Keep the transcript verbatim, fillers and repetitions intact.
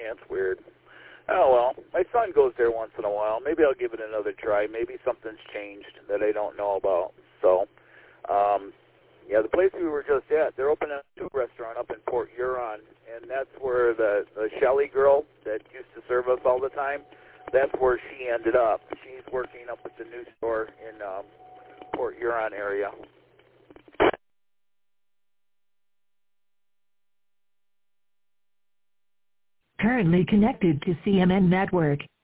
Yeah, it's weird. Oh, well, my son goes there once in a while. Maybe I'll give it another try. Maybe something's changed that I don't know about. So, um, yeah, the place we were just at, they're opening a new restaurant up in Port Huron, and that's where the, the Shelly girl that used to serve us all the time, that's where she ended up. She's working up at the new store in um, Port Huron area. Currently connected to C M N Network.